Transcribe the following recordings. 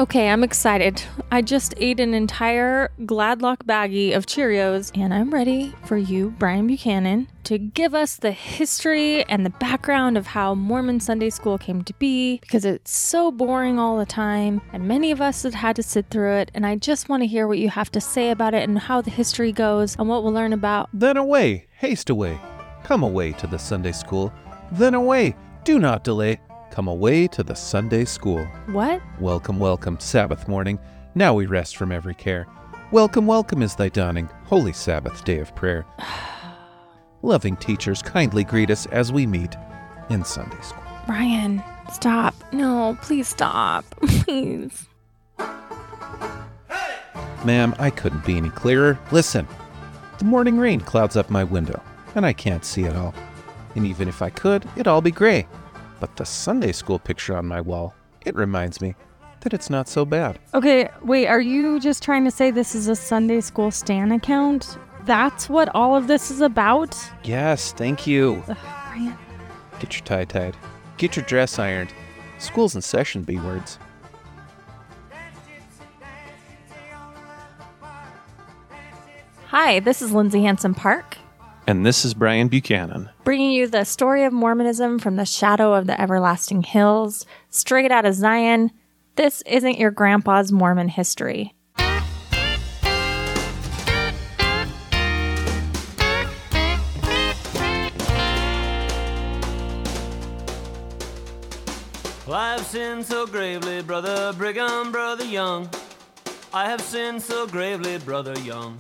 Okay, I'm excited. I just ate an entire Gladlock baggie of Cheerios, and I'm ready for you, Brian Buchanan, to give us the history and the background of how Mormon Sunday School came to be, because it's so boring all the time, and many of us have had to sit through it, and I just want to hear what you have to say about it and how the history goes and what we'll learn about. Then away, haste away. Come away to the Sunday School. Then away, do not delay. Come away to the Sunday School. What? Welcome, welcome, Sabbath morning. Now we rest from every care. Welcome, welcome is thy dawning, holy Sabbath day of prayer. Loving teachers kindly greet us as we meet in Sunday School. Brian, stop. No, please stop. Please. Ma'am, I couldn't be any clearer. Listen, the morning rain clouds up my window, and I can't see it all. And even if I could, it'd all be gray. But the Sunday School picture on my wall, it reminds me that it's not so bad. Okay, wait, are you just trying to say this is a Sunday School Stan account? That's what all of this is about? Yes, thank you. Ugh, Brian. Get your tie tied. Get your dress ironed. School's in session, B-words. Hi, this is Lindsay Hanson Park, And this is Brian Buchanan. bringing you the story of Mormonism from the shadow of the everlasting hills, straight out of Zion. This isn't your grandpa's Mormon history. Well, I have sinned so gravely, Brother Brigham, Brother Young. I have sinned so gravely, Brother Young.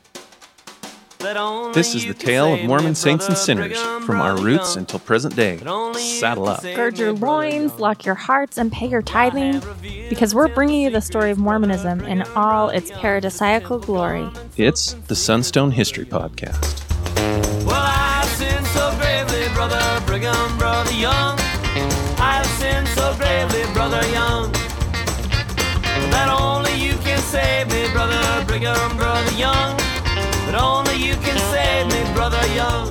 This is the tale of Mormon saints and sinners, from our roots until present day. Saddle up. Gird your loins, lock your hearts, and pay your tithing, because we're bringing you the story of Mormonism in all its paradisiacal glory. It's the Sunstone History Podcast. Well, I have sinned so gravely, Brother Brigham, Brother Young. I have sinned so gravely, Brother Young, that only you can save me, Brother Brigham, Brother Young. That only you can save me, Brother Young.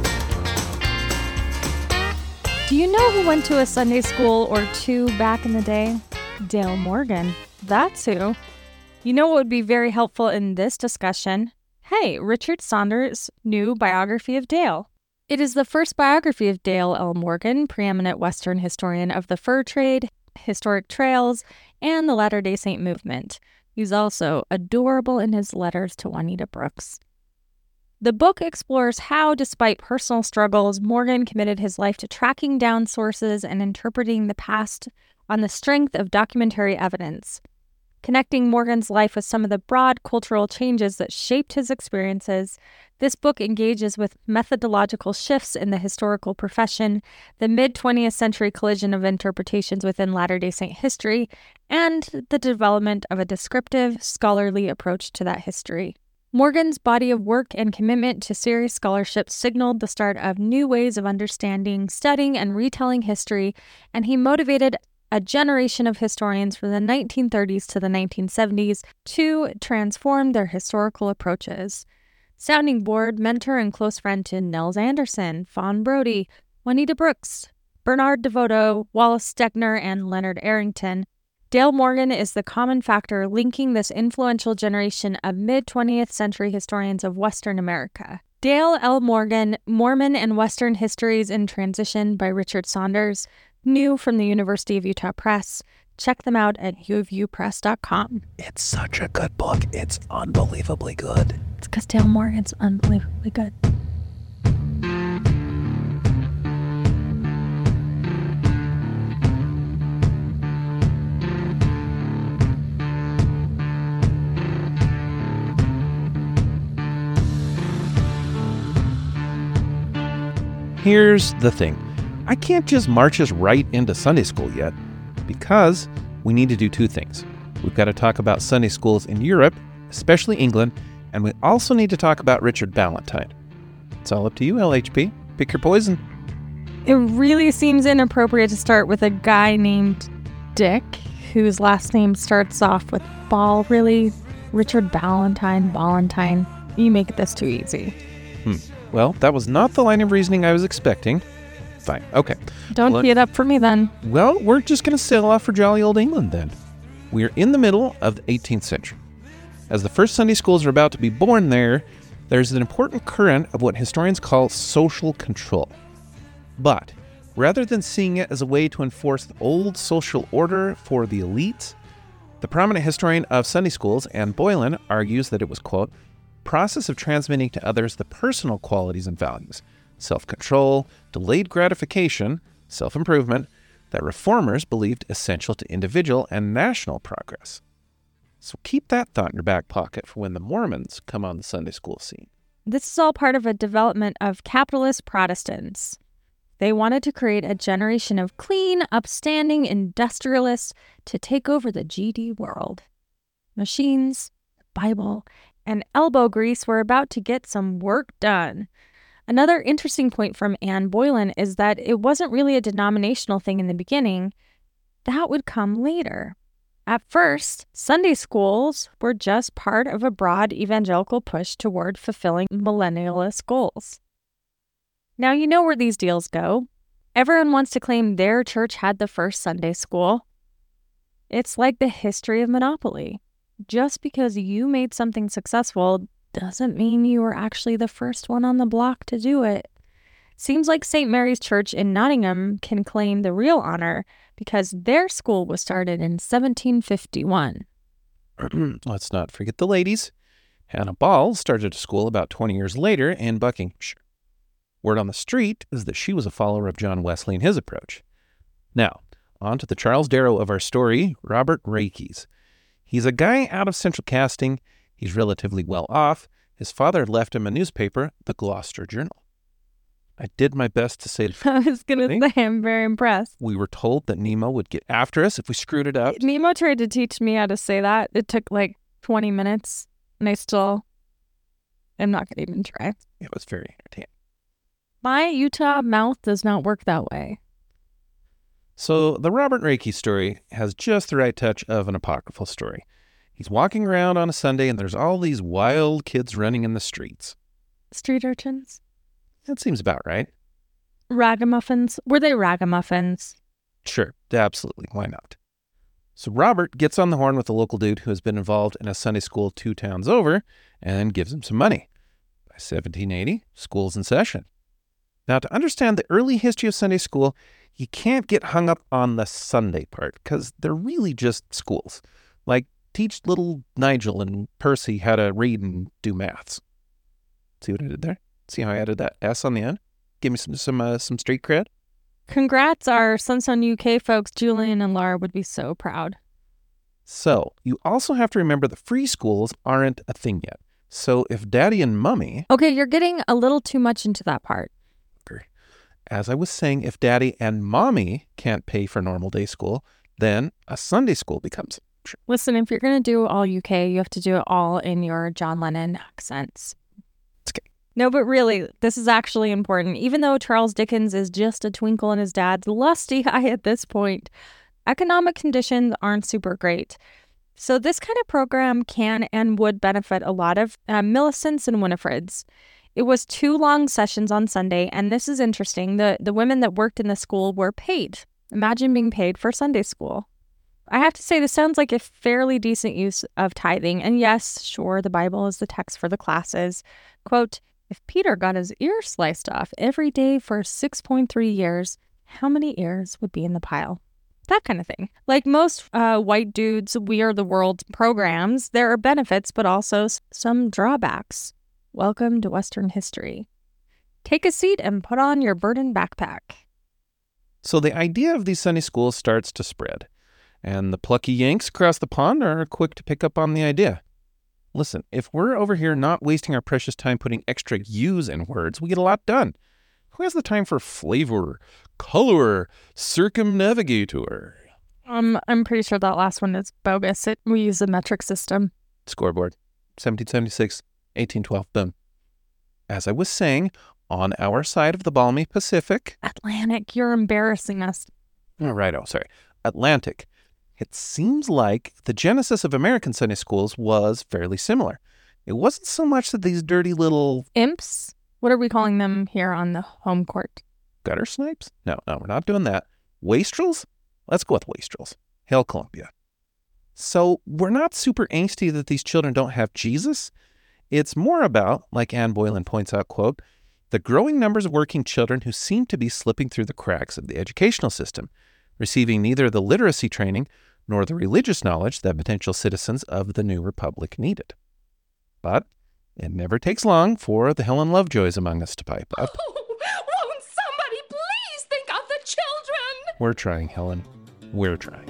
Do you know who went to a Sunday school or two back in the day? Dale Morgan. That's who. You know what would be very helpful in this discussion? Hey, Richard Saunders' new biography of Dale. It is the first biography of Dale L. Morgan, preeminent Western historian of the fur trade, historic trails, and the Latter-day Saint movement. He's also adorable in his letters to Juanita Brooks. The book explores how, despite personal struggles, Morgan committed his life to tracking down sources and interpreting the past on the strength of documentary evidence. Connecting Morgan's life with some of the broad cultural changes that shaped his experiences, this book engages with methodological shifts in the historical profession, the mid-20th century collision of interpretations within Latter-day Saint history, and the development of a descriptive, scholarly approach to that history. Morgan's body of work and commitment to serious scholarship signaled the start of new ways of understanding, studying, and retelling history, and he motivated a generation of historians from the 1930s to the 1970s to transform their historical approaches. Sounding board, mentor, and close friend to Nels Anderson, Fawn Brody, Juanita Brooks, Bernard DeVoto, Wallace Stegner, and Leonard Arrington, Dale Morgan is the common factor linking this influential generation of mid-20th century historians of Western America. Dale L. Morgan, Mormon and Western Histories in Transition by Richard Saunders, new from the University of Utah Press. Check them out at uofupress.com. It's such a good book. It's unbelievably good. It's because Dale Morgan's unbelievably good. Here's the thing. I can't just march us right into Sunday school yet, because we need to do two things. We've got to talk about Sunday schools in Europe, especially England, and we also need to talk about Richard Ballantyne. It's all up to you, LHP. Pick your poison. It really seems inappropriate to start with a guy named Dick, whose last name starts off with Ball, really. Richard Ballantyne. You make this too easy. Well, that was not the line of reasoning I was expecting. Fine, okay. Don't tee it up for me then. Well, we're just going to sail off for jolly old England then. We're in the middle of the 18th century. As the first Sunday schools are about to be born there's an important current of what historians call social control. But rather than seeing it as a way to enforce the old social order for the elites, the prominent historian of Sunday schools, Anne Boylan, argues that it was, quote, process of transmitting to others the personal qualities and values, self-control, delayed gratification, self-improvement, that reformers believed essential to individual and national progress. So keep that thought in your back pocket for when the Mormons come on the Sunday school scene. This is all part of a development of capitalist Protestants. They wanted to create a generation of clean, upstanding industrialists to take over the GD world. Machines, Bible, and elbow grease were about to get some work done. Another interesting point from Anne Boylan is that it wasn't really a denominational thing in the beginning. That would come later. At first, Sunday schools were just part of a broad evangelical push toward fulfilling millennialist goals. Now you know where these deals go. Everyone wants to claim their church had the first Sunday school. It's like the history of Monopoly. Just because you made something successful doesn't mean you were actually the first one on the block to do it. Seems like St. Mary's Church in Nottingham can claim the real honor because their school was started in 1751. Let's not forget the ladies. Hannah Ball started a school about 20 years later in Buckinghamshire. Word on the street is that she was a follower of John Wesley and his approach. Now, on to the Charles Darrow of our story, Robert Rakes. He's a guy out of central casting. He's relatively well off. His father had left him a newspaper, the Gloucester Journal. I did my best to say... I was going to say, I'm very impressed. We were told that Nemo would get after us if we screwed it up. Nemo tried to teach me how to say that. It took like 20 minutes, and I still am not going to even try. It was very entertaining. My Utah mouth does not work that way. So the Robert Rakes story has just the right touch of an apocryphal story. He's walking around on a Sunday, and there's all these wild kids running in the streets. Street urchins? That seems about right. Ragamuffins? Were they ragamuffins? Sure, absolutely. Why not? So Robert gets on the horn with a local dude who has been involved in a Sunday school 2 towns over and gives him some money. By 1780, school's in session. Now, to understand the early history of Sunday school, you can't get hung up on the Sunday part because they're really just schools. Like, teach little Nigel and Percy how to read and do maths. See what I did there? See how I added that S on the end? Give me some street cred. Congrats, our Sunstone UK folks, Julian and Laura would be so proud. So, you also have to remember the free schools aren't a thing yet. So, if Daddy and Mummy... Okay, you're getting a little too much into that part. As I was saying, if Daddy and Mommy can't pay for normal day school, then a Sunday school becomes... Listen, if you're going to do all UK, you have to do it all in your John Lennon accents. Okay. No, but really, this is actually important. Even though Charles Dickens is just a twinkle in his dad's lusty eye at this point, economic conditions aren't super great. So this kind of program can and would benefit a lot of Millicents and Winifreds. It was 2 long sessions on Sunday, and this is interesting. The women that worked in the school were paid. Imagine being paid for Sunday school. I have to say, this sounds like a fairly decent use of tithing. And yes, sure, the Bible is the text for the classes. Quote, if Peter got his ear sliced off every day for 6.3 years, how many ears would be in the pile? That kind of thing. Like most white dudes, We Are the World programs, there are benefits, but also some drawbacks. Welcome to Western history. Take a seat and put on your burden backpack. So the idea of these Sunday schools starts to spread, and the plucky Yanks across the pond are quick to pick up on the idea. Listen, if we're over here not wasting our precious time putting extra U's in words, we get a lot done. Who has the time for flavor, color, circumnavigator? I'm pretty sure that last one is bogus. We use a metric system. Scoreboard. 1776, 1812, boom. As I was saying, on our side of the balmy Pacific... Atlantic, you're embarrassing us. Oh, right, sorry. Atlantic. It seems like the genesis of American Sunday schools was fairly similar. It wasn't so much that these dirty little... Imps? What are we calling them here on the home court? Gutter snipes? No, we're not doing that. Wastrels? Let's go with wastrels. Hail Columbia. So we're not super angsty that these children don't have Jesus. It's more about, like Anne Boylan points out, quote, the growing numbers of working children who seem to be slipping through the cracks of the educational system, receiving neither the literacy training nor the religious knowledge that potential citizens of the new republic needed. But it never takes long for the Helen Lovejoys among us to pipe up. Oh, won't somebody please think of the children? We're trying, Helen. We're trying.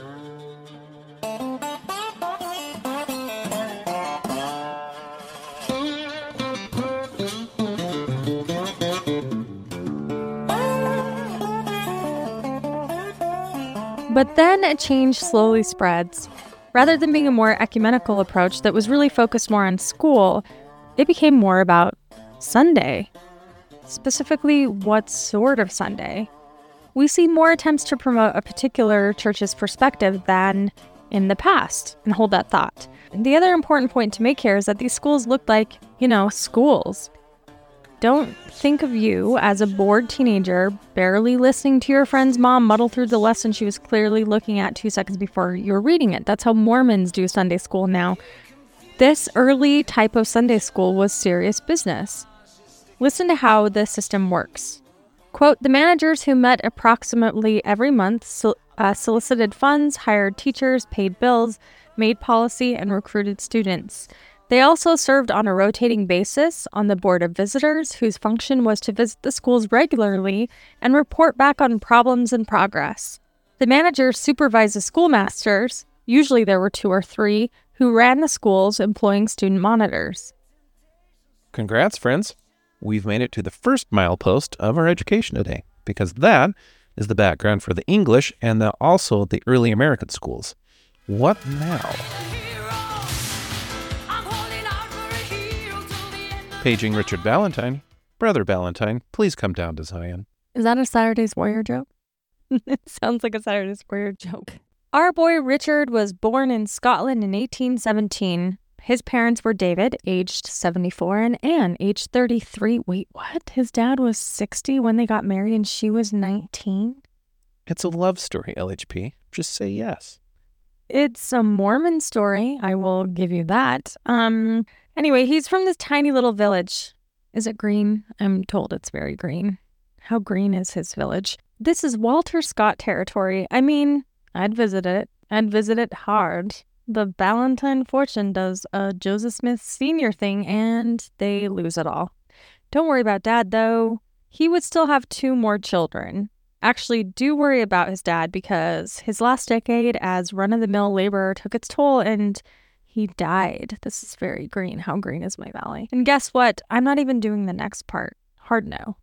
But then a change slowly spreads. Rather than being a more ecumenical approach that was really focused more on school, it became more about Sunday. Specifically, what sort of Sunday? We see more attempts to promote a particular church's perspective than in the past, and hold that thought. And the other important point to make here is that these schools looked like, schools. Don't think of you as a bored teenager barely listening to your friend's mom muddle through the lesson she was clearly looking at 2 seconds before you were reading it. That's how Mormons do Sunday school now. This early type of Sunday school was serious business. Listen to how the system works. Quote, the managers who met approximately every month solicited funds, hired teachers, paid bills, made policy, and recruited students. They also served on a rotating basis on the board of visitors, whose function was to visit the schools regularly and report back on problems and progress. The managers supervised the schoolmasters, usually there were 2 or 3, who ran the schools employing student monitors. Congrats, friends. We've made it to the first milepost of our education today, because that is the background for the English and also the early American schools. What now? Paging Richard Ballantyne. Brother Ballantyne, please come down to Zion. Is that a Saturday's Warrior joke? It sounds like a Saturday's Warrior joke. Our boy Richard was born in Scotland in 1817. His parents were David, aged 74, and Anne, aged 33. Wait, what? His dad was 60 when they got married and she was 19? It's a love story, LHP. Just say yes. It's a Mormon story. I will give you that. Anyway, he's from this tiny little village. Is it green? I'm told it's very green. How green is his village? This is Walter Scott territory. I mean, I'd visit it. I'd visit it hard. The Ballantyne fortune does a Joseph Smith Sr. thing, and they lose it all. Don't worry about Dad, though. He would still have 2 more children. Actually, do worry about his dad, because his last decade as run-of-the-mill laborer took its toll, and he died. This is very green. How green is my valley? And guess what? I'm not even doing the next part. Hard no.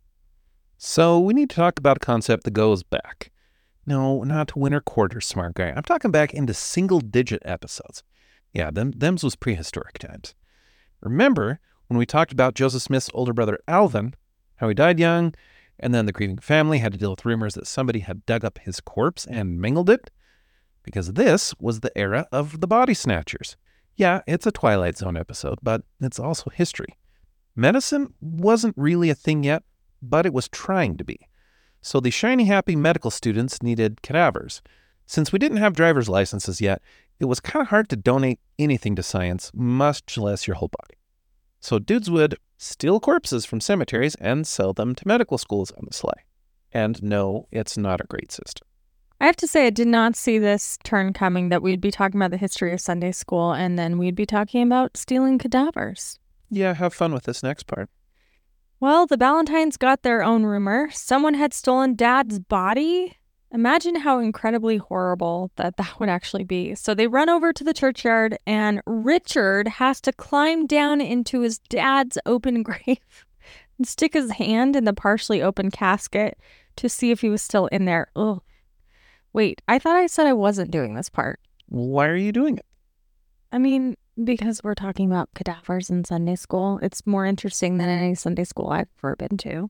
So we need to talk about a concept that goes back. No, not winter quarters, smart guy. I'm talking back into single-digit episodes. Yeah, them's was prehistoric times. Remember when we talked about Joseph Smith's older brother Alvin, how he died young, and then the grieving family had to deal with rumors that somebody had dug up his corpse and mangled it? Because this was the era of the body snatchers. Yeah, it's a Twilight Zone episode, but it's also history. Medicine wasn't really a thing yet, but it was trying to be. So the shiny, happy medical students needed cadavers. Since we didn't have driver's licenses yet, it was kind of hard to donate anything to science, much less your whole body. So dudes would steal corpses from cemeteries and sell them to medical schools on the sly. And no, it's not a great system. I have to say I did not see this turn coming, that we'd be talking about the history of Sunday school and then we'd be talking about stealing cadavers. Yeah, have fun with this next part. Well, the Ballantynes got their own rumor. Someone had stolen Dad's body. Imagine how incredibly horrible that would actually be. So they run over to the churchyard and Richard has to climb down into his dad's open grave and stick his hand in the partially open casket to see if he was still in there. Ugh. Wait, I thought I said I wasn't doing this part. Why are you doing it? I mean, because we're talking about cadavers in Sunday school. It's more interesting than any Sunday school I've ever been to.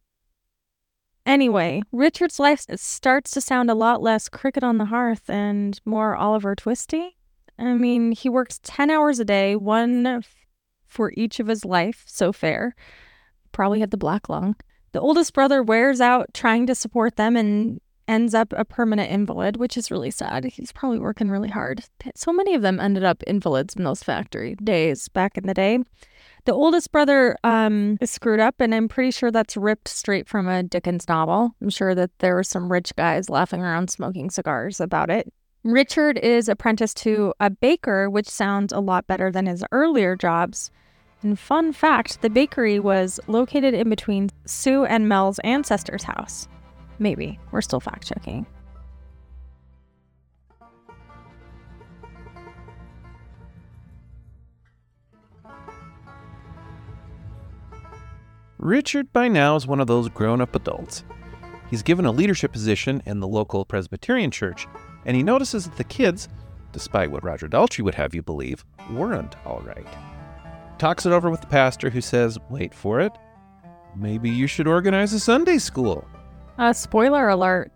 Anyway, Richard's life starts to sound a lot less Cricket on the Hearth and more Oliver Twisty. I mean, he works 10 hours a day, 1 for each of his life, so fair. Probably had the black lung. The oldest brother wears out trying to support them, and ends up a permanent invalid, which is really sad. He's probably working really hard. So many of them ended up invalids in those factory days back in the day. The oldest brother is screwed up, and I'm pretty sure that's ripped straight from a Dickens novel. I'm sure that there were some rich guys laughing around smoking cigars about it. Richard is apprenticed to a baker, which sounds a lot better than his earlier jobs. And fun fact, the bakery was located in between Sue and Mel's ancestor's house. Maybe. We're still fact-checking. Richard by now is one of those grown-up adults. He's given a leadership position in the local Presbyterian church, and he notices that the kids, despite what Roger Daltrey would have you believe, weren't all right. Talks it over with the pastor, who says, wait for it, maybe you should organize a Sunday school. Spoiler alert.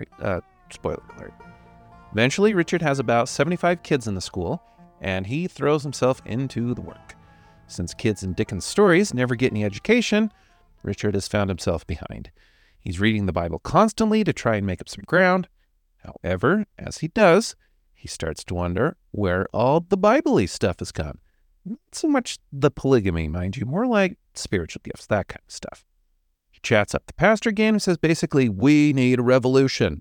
Spoiler alert. Eventually, Richard has about 75 kids in the school, and he throws himself into the work. Since kids in Dickens' stories never get any education, Richard has found himself behind. He's reading the Bible constantly to try and make up some ground. However, as he does, he starts to wonder where all the Bible-y stuff has gone. Not so much the polygamy, mind you, more like spiritual gifts, that kind of stuff. He chats up the pastor again and says basically, we need a revolution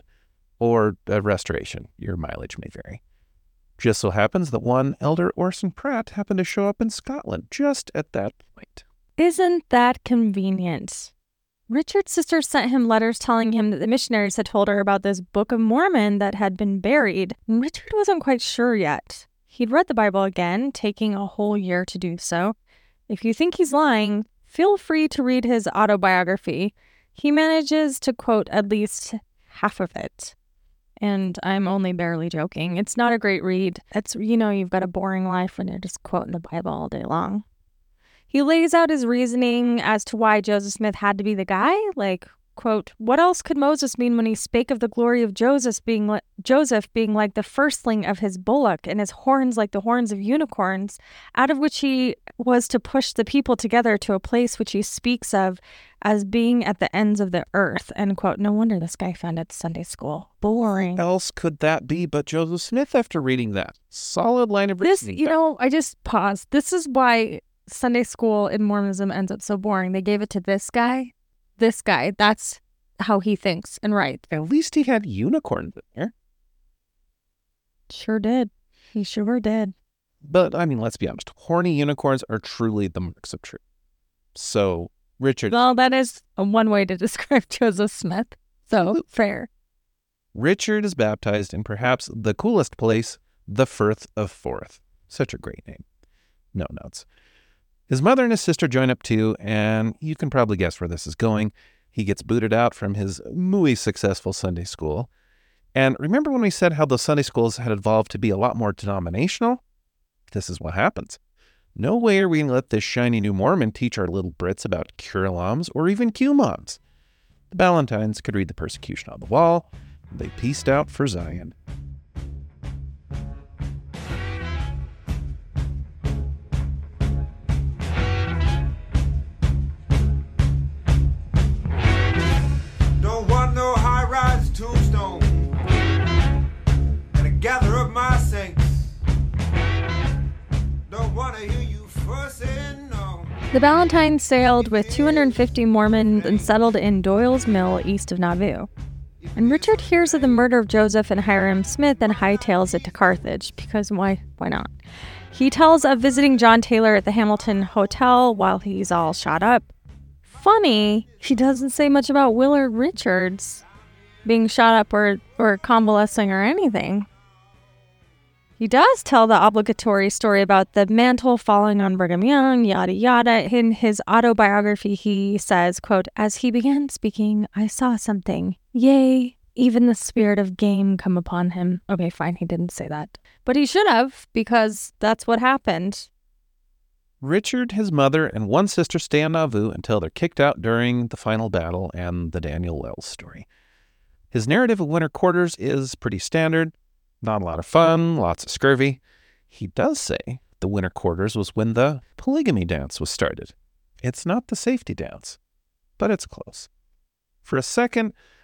or a restoration. Your mileage may vary. Just so happens that one Elder Orson Pratt happened to show up in Scotland just at that point. Isn't that convenient? Richard's sister sent him letters telling him that the missionaries had told her about this Book of Mormon that had been buried. Richard wasn't quite sure yet. He'd read the Bible again, taking a whole year to do so. If you think he's lying, feel free to read his autobiography. He manages to quote at least half of it. And I'm only barely joking. It's not a great read. It's, you've got a boring life when you're just quoting the Bible all day long. He lays out his reasoning as to why Joseph Smith had to be the guy. Like, quote, what else could Moses mean when he spake of the glory of Joseph being like the firstling of his bullock, and his horns like the horns of unicorns, out of which he was to push the people together to a place which he speaks of as being at the ends of the earth, end quote. No wonder this guy found it Sunday school. Boring. What else could that be but Joseph Smith after reading that? Solid line of reasoning. I just paused. This is why Sunday school in Mormonism ends up so boring. They gave it to this guy. That's how he thinks and writes. At least he had unicorns in there. Sure did. He sure did. But, let's be honest. Horny unicorns are truly the marks of truth. So, Richard... Well, that is one way to describe Joseph Smith. So, fair. Richard is baptized in perhaps the coolest place, the Firth of Forth. Such a great name. No notes. His mother and his sister join up too, and you can probably guess where this is going. He gets booted out from his muy successful Sunday school. And remember when we said how those Sunday schools had evolved to be a lot more denominational? This is what happens. No way are we going to let this shiny new Mormon teach our little Brits about Curelams or even Q-moms. The Ballantines could read the persecution on the wall. They pieced out for Zion. Gather up my saints. Don't want to hear you fussing, no. The Ballantines sailed with 250 Mormons and settled in Doyle's Mill east of Nauvoo. And Richard hears of the murder of Joseph and Hiram Smith and hightails it to Carthage, because why not? He tells of visiting John Taylor at the Hamilton Hotel while he's all shot up. Funny, he doesn't say much about Willard Richards being shot up or convalescing or anything. He does tell the obligatory story about the mantle falling on Brigham Young, yada yada. In his autobiography, he says, quote, as he began speaking, I saw something. Yea, even the spirit of game come upon him. Okay, fine, he didn't say that. But he should have, because that's what happened. Richard, his mother, and one sister stay on Nauvoo until they're kicked out during the final battle and the Daniel Wells story. His narrative of winter quarters is pretty standard. Not a lot of fun, lots of scurvy. He does say the winter quarters was when the polygamy dance was started. It's not the safety dance, but it's close. For a second,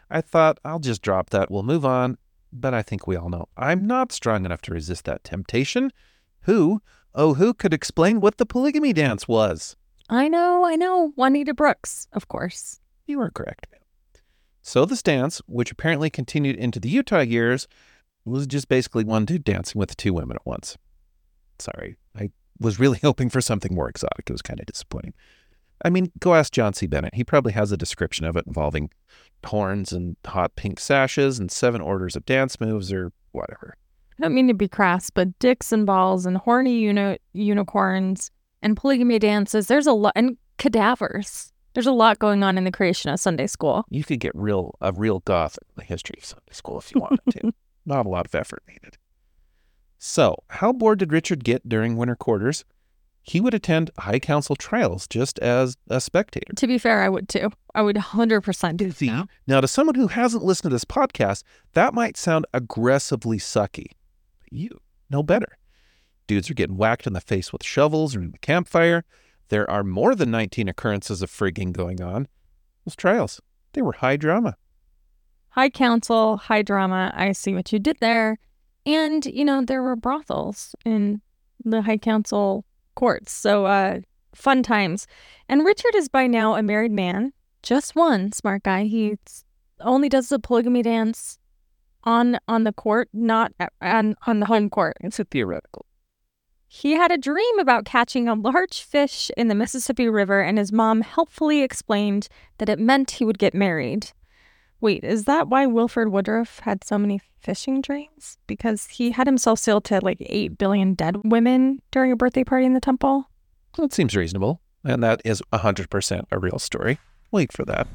I thought, I'll just drop that. We'll move on. But I think we all know I'm not strong enough to resist that temptation. Who could explain what the polygamy dance was? I know. Juanita Brooks, of course. You are correct, ma'am. So this dance, which apparently continued into the Utah years, was just basically one dude dancing with two women at once. Sorry, I was really hoping for something more exotic. It was kind of disappointing. I mean, go ask John C. Bennett. He probably has a description of it involving horns and hot pink sashes and 7 orders of dance moves or whatever. I don't mean to be crass, but dicks and balls and horny unicorns and polygamy dances, there's a lot, and cadavers. There's a lot going on in the creation of Sunday school. You could get a real goth in the history of Sunday school if you wanted to. Not a lot of effort needed. So, how bored did Richard get during winter quarters? He would attend High Council trials just as a spectator. To be fair, I would too. I would 100% do that. Now, to someone who hasn't listened to this podcast, that might sound aggressively sucky. But you know better. Dudes are getting whacked in the face with shovels or in the campfire. There are more than 19 occurrences of frigging going on. Those trials, they were high drama. High Council, high drama. I see what you did there. And, there were brothels in the High Council courts. So, fun times. And Richard is by now a married man. Just one smart guy. He only does the polygamy dance on the court, not on the home court. It's a theoretical. He had a dream about catching a large fish in the Mississippi River, and his mom helpfully explained that it meant he would get married. Wait, is that why Wilford Woodruff had so many fishing dreams? Because he had himself sealed to 8 billion dead women during a birthday party in the temple? That seems reasonable. And that is 100% a real story. Wait for that.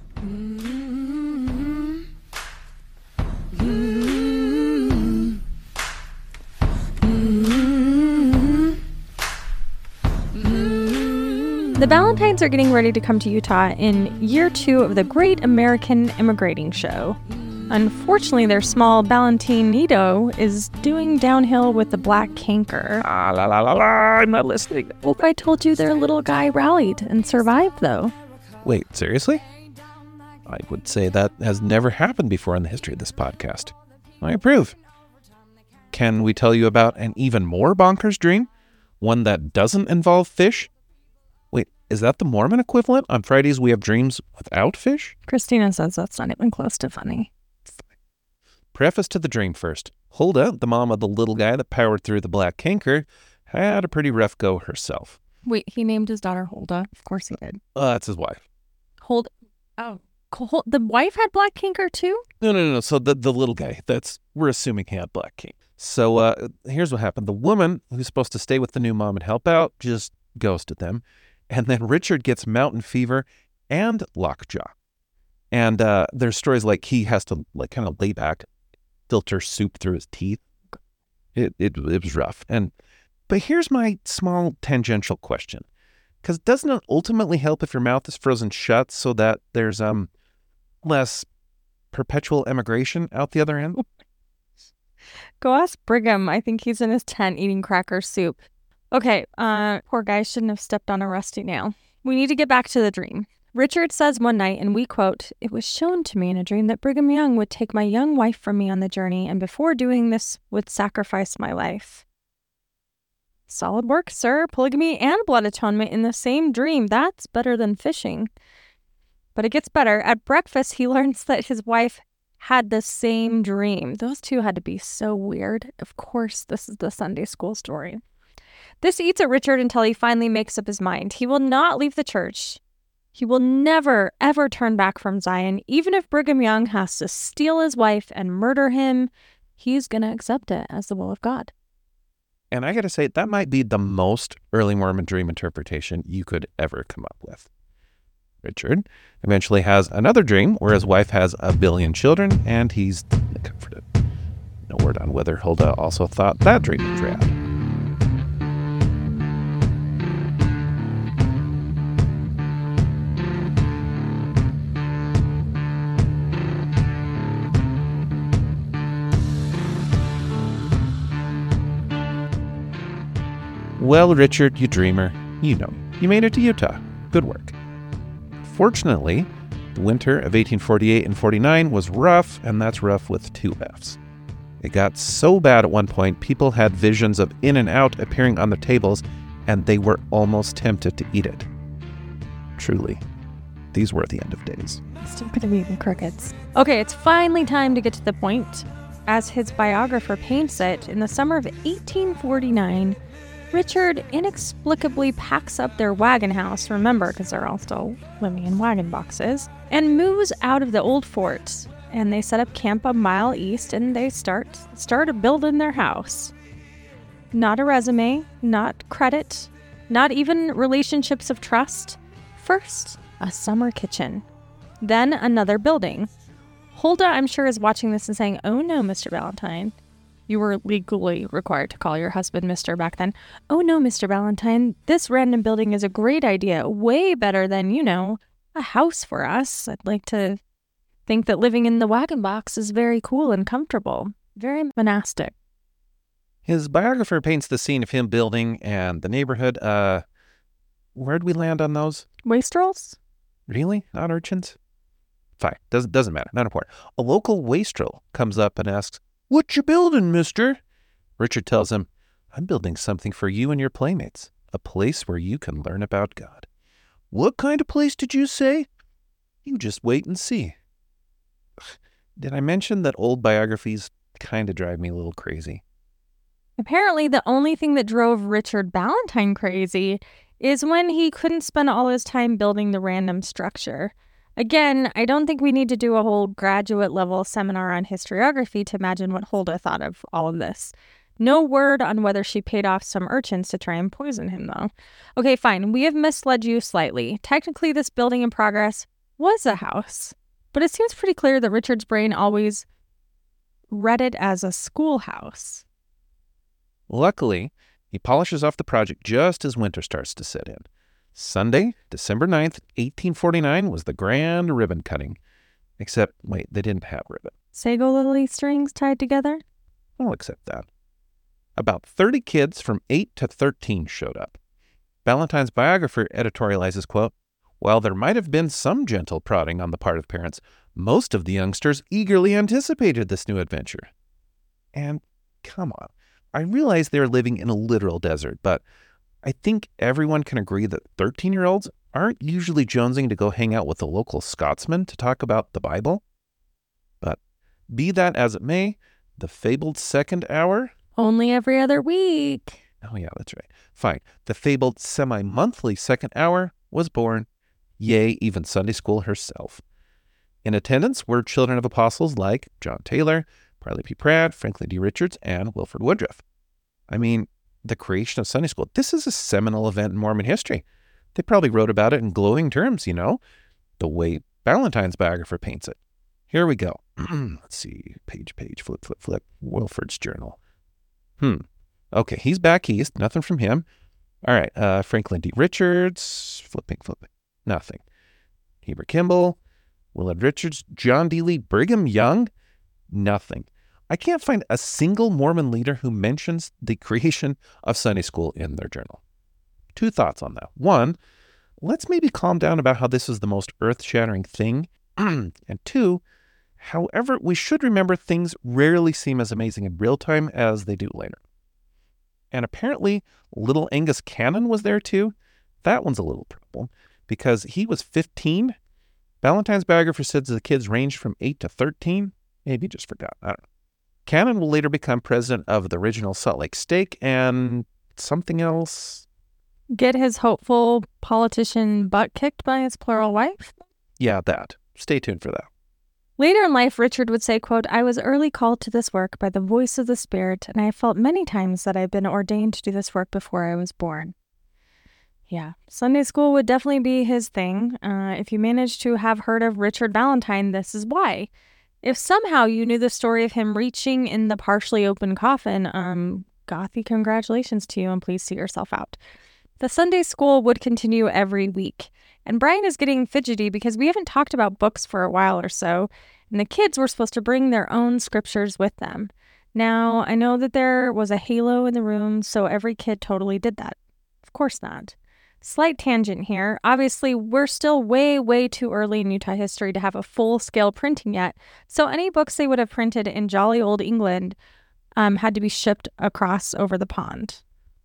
The Ballantines are getting ready to come to Utah in year 2 of the Great American Immigrating Show. Unfortunately, their small Ballantine Nido is doing downhill with the black canker. I'm not listening. Hope I told you their little guy rallied and survived, though. Wait, seriously? I would say that has never happened before in the history of this podcast. I approve. Can we tell you about an even more bonkers dream? One that doesn't involve fish? Wait, is that the Mormon equivalent? On Fridays we have dreams without fish? Christina says that's not even close to funny. Preface to the dream first. Huldah, the mom of the little guy that powered through the black canker, had a pretty rough go herself. Wait, he named his daughter Huldah? Of course he did. That's his wife. The wife had black canker too? No. So the little guy, we're assuming he had black canker. So here's what happened. The woman who's supposed to stay with the new mom and help out just ghosted them. And then Richard gets mountain fever and lockjaw. And there's stories like he has to kind of lay back, filter soup through his teeth. It was rough. But here's my small tangential question. Because doesn't it ultimately help if your mouth is frozen shut so that there's less perpetual emigration out the other end? Go ask Brigham. I think he's in his tent eating cracker soup. Okay, poor guy shouldn't have stepped on a rusty nail. We need to get back to the dream. Richard says one night, and we quote, "It was shown to me in a dream that Brigham Young would take my young wife from me on the journey, and before doing this would sacrifice my life." Solid work, sir. Polygamy and blood atonement in the same dream. That's better than fishing. But it gets better. At breakfast, he learns that his wife had the same dream. Those two had to be so weird. Of course, this is the Sunday school story. This eats at Richard until he finally makes up his mind. He will not leave the church. He will never, ever turn back from Zion. Even if Brigham Young has to steal his wife and murder him, he's going to accept it as the will of God. And I got to say, that might be the most early Mormon dream interpretation you could ever come up with. Richard eventually has another dream where his wife has 1 billion children, and he's comforted. No word on whether Huldah also thought that dream was rad. Well, Richard, you dreamer, you made it to Utah. Good work. Fortunately, The winter of 1848 and 49 was rough, and that's rough with two Fs. It got so bad at one point, people had visions of In-N-Out appearing on their tables, and they were almost tempted to eat it. Truly, these were the end of days. Still could have eaten crickets. Okay, it's finally time to get to the point. As his biographer paints it, in the summer of 1849, Richard inexplicably packs up their wagon house, remember, because they're all still living in wagon boxes, and moves out of the old fort. And they set up camp a mile east, and they start building their house. Not a resume, not credit, not even relationships of trust. First, a summer kitchen. Then another building. Huldah, I'm sure, is watching this and saying, "Oh no, Mr. Valentine." You were legally required to call your husband Mr. back then. "Oh no, Mr. Valentine, this random building is a great idea. Way better than, a house for us. I'd like to think that living in the wagon box is very cool and comfortable. Very monastic." His biographer paints the scene of him building and the neighborhood. Where'd we land on those? Wastrels? Really? Not urchins? Fine. Doesn't matter. Not important. A local wastrel comes up and asks, "What you building, mister?" Richard tells him, "I'm building something for you and your playmates. A place where you can learn about God." "What kind of place did you say?" "You just wait and see." Did I mention that old biographies kind of drive me a little crazy? Apparently, the only thing that drove Richard Ballantyne crazy is when he couldn't spend all his time building the random structure. Again, I don't think we need to do a whole graduate level seminar on historiography to imagine what Huldah thought of all of this. No word on whether she paid off some urchins to try and poison him, though. Okay, fine. We have misled you slightly. Technically, this building in progress was a house, but it seems pretty clear that Richard's brain always read it as a schoolhouse. Luckily, he polishes off the project just as winter starts to set in. Sunday, December 9th, 1849 was the grand ribbon cutting. Except, wait, they didn't have ribbon. Sago lily strings tied together? I'll accept that. About 30 kids from 8 to 13 showed up. Ballantyne's biographer editorializes, quote, "While there might have been some gentle prodding on the part of parents, most of the youngsters eagerly anticipated this new adventure." And come on, I realize they're living in a literal desert, but I think everyone can agree that 13-year-olds aren't usually jonesing to go hang out with a local Scotsman to talk about the Bible. But be that as it may, the fabled second hour... Only every other week. Oh yeah, that's right. Fine. The fabled semi-monthly second hour was born. Yea, even Sunday school herself. In attendance were children of apostles like John Taylor, Parley P. Pratt, Franklin D. Richards, and Wilford Woodruff. I mean, the creation of Sunday school, this is a seminal event in Mormon history. They probably wrote about it in glowing terms, the way Ballantyne's biographer paints it. Here we go. Let's see, page, flip, Wilford's journal. Okay, he's back east, nothing from him. All right, Franklin D. Richards, flipping, nothing. Heber Kimball, Willard Richards, John D. Lee, Brigham Young, nothing. I can't find a single Mormon leader who mentions the creation of Sunday school in their journal. Two thoughts on that. One, let's maybe calm down about how this is the most earth-shattering thing. And two, however, we should remember things rarely seem as amazing in real time as they do later. And apparently, little Angus Cannon was there too. That one's a little problem because he was 15. Ballantyne's biographer says the kids ranged from 8 to 13. Maybe he just forgot. I don't know. Cannon will later become president of the original Salt Lake Stake and something else. Get his hopeful politician butt kicked by his plural wife? Yeah, that. Stay tuned for that. Later in life, Richard would say, quote, "I was early called to this work by the voice of the Spirit, and I have felt many times that I had been ordained to do this work before I was born." Yeah, Sunday school would definitely be his thing. If you managed to have heard of Richard Ballantyne, this is why. If somehow you knew the story of him reaching in the partially open coffin, Gothy, congratulations to you, and please see yourself out. The Sunday school would continue every week. And Brian is getting fidgety because we haven't talked about books for a while or so, and the kids were supposed to bring their own scriptures with them. Now, I know that there was a halo in the room, so every kid totally did that. Of course not. Slight tangent here. Obviously, we're still way, way too early in Utah history to have a full-scale printing yet. So any books they would have printed in jolly old England had to be shipped across over the pond.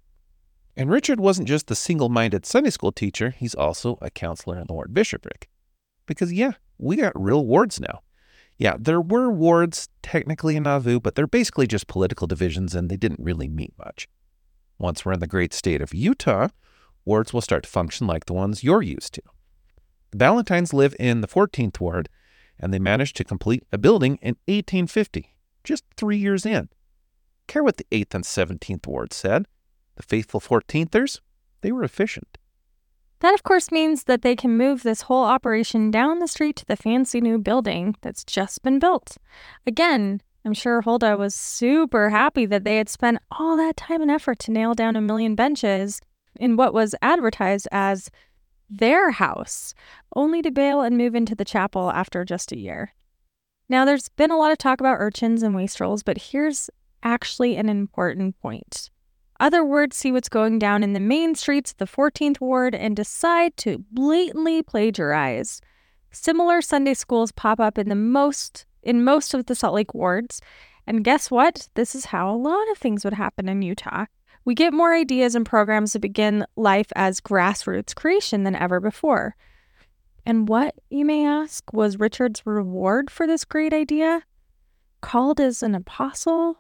And Richard wasn't just the single-minded Sunday school teacher, he's also a counselor in the ward bishopric. Because we got real wards now. Yeah, there were wards technically in Nauvoo, but they're basically just political divisions and they didn't really mean much. Once we're in the great state of Utah, wards will start to function like the ones you're used to. The Ballantines live in the 14th ward, and they managed to complete a building in 1850, just 3 years in. Care what the 8th and 17th wards said. The faithful 14thers, they were efficient. That, of course, means that they can move this whole operation down the street to the fancy new building that's just been built. Again, I'm sure Huldah was super happy that they had spent all that time and effort to nail down 1 million benches in what was advertised as their house, only to bail and move into the chapel after just a year. Now, there's been a lot of talk about urchins and wastrels, but here's actually an important point. Other wards see what's going down in the main streets of the 14th ward and decide to blatantly plagiarize. Similar Sunday schools pop up in most of the Salt Lake wards, and guess what? This is how a lot of things would happen in Utah. We get more ideas and programs that begin life as grassroots creation than ever before. And what, you may ask, was Richard's reward for this great idea? Called as an apostle?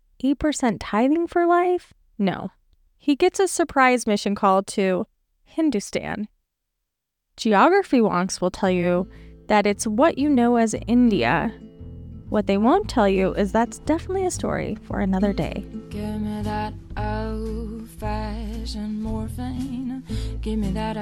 8% tithing for life? No. He gets a surprise mission call to Hindustan. Geography wonks will tell you that it's what you know as India. What they won't tell you is that's definitely a story for another day. Give me that old-fashioned morphine. Give me that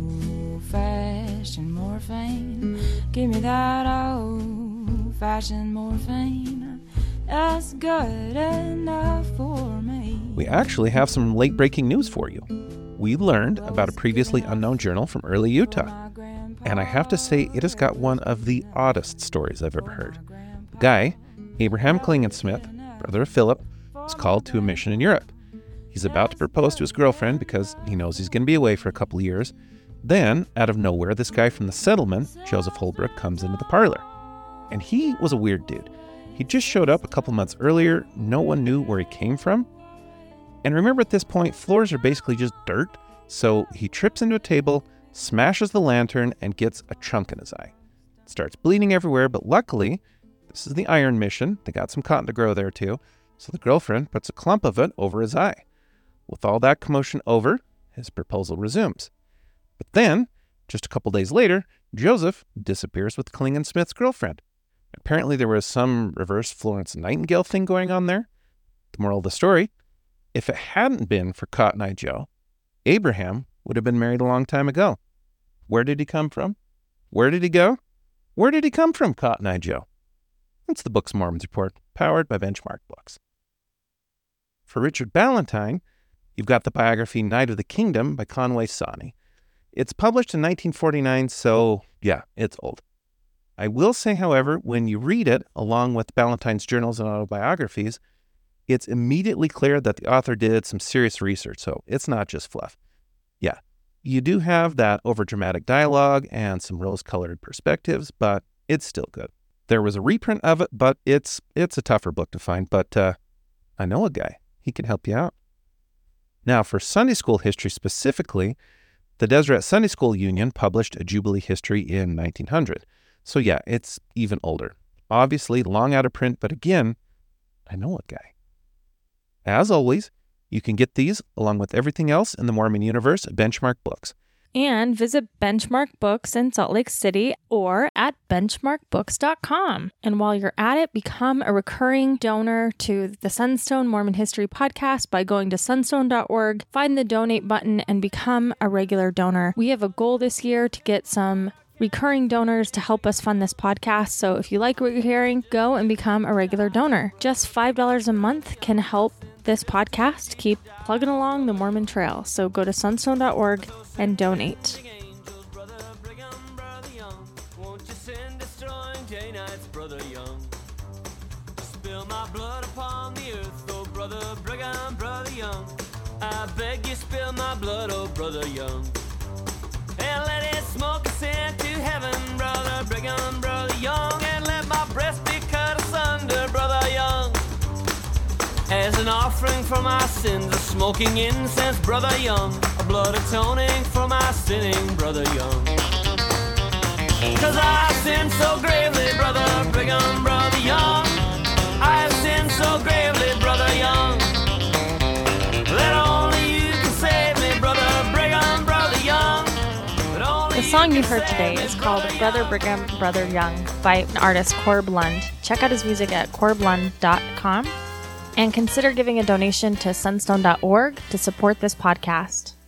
old-fashioned morphine. Give me that old-fashioned morphine. That's good enough for me. We actually have some late-breaking news for you. We learned about a previously unknown journal from early Utah. And I have to say, it has got one of the oddest stories I've ever heard. The guy, Abraham Klingensmith, brother of Philip, was called to a mission in Europe. He's about to propose to his girlfriend because he knows he's going to be away for a couple of years. Then, out of nowhere, this guy from the settlement, Joseph Holbrook, comes into the parlor. And he was a weird dude. He just showed up a couple months earlier. No one knew where he came from. And remember, at this point, floors are basically just dirt. So he trips into a table, smashes the lantern, and gets a chunk in his eye. It starts bleeding everywhere, but luckily, this is the iron mission. They got some cotton to grow there too. So the girlfriend puts a clump of it over his eye. With all that commotion over, his proposal resumes. But then, just a couple days later, Joseph disappears with Klingensmith's girlfriend. Apparently there was some reverse Florence Nightingale thing going on there. The moral of the story, if it hadn't been for Cotton Eye Joe, Abraham would have been married a long time ago. Where did he come from? Where did he go? Where did he come from, Cotton Eye Joe? That's the Books of Mormons Report, powered by Benchmark Books. For Richard Ballantine, you've got the biography Knight of the Kingdom by Conway Sawney. It's published in 1949, so yeah, it's old. I will say, however, when you read it, along with Ballantine's journals and autobiographies, it's immediately clear that the author did some serious research, so it's not just fluff. Yeah, you do have that overdramatic dialogue and some rose-colored perspectives, but it's still good. There was a reprint of it, but it's a tougher book to find, but I know a guy. He can help you out. Now, for Sunday school history specifically, the Deseret Sunday School Union published a Jubilee history in 1900. So yeah, it's even older. Obviously, long out of print, but again, I know a guy. As always, you can get these, along with everything else in the Mormon universe, at Benchmark Books. And visit Benchmark Books in Salt Lake City or at benchmarkbooks.com. And while you're at it, become a recurring donor to the Sunstone Mormon History Podcast by going to sunstone.org, find the donate button, and become a regular donor. We have a goal this year to get some recurring donors to help us fund this podcast. So if you like what you're hearing, go and become a regular donor. Just $5 a month can help this podcast keep plugging along the Mormon trail. So go to sunstone.org and donate. Spill my blood upon the earth, oh brother Brigham, brother Young. I beg you, spill my blood, oh brother Young. And let it smoke ascend to heaven, Brother Brigham, Brother Young. And let my breast be cut asunder, Brother Young. As an offering for my sins, a smoking incense, Brother Young. A blood atoning for my sinning, Brother Young. 'Cause I sinned so gravely, Brother Brigham, Brother Young. I have sinned so gravely, Brother Young. That only you can save me, Brother Brigham, Brother Young. The song you heard today is called Brother Brigham, Brother Young by an artist, Corb Lund. Check out his music at corblund.com and consider giving a donation to sunstone.org to support this podcast.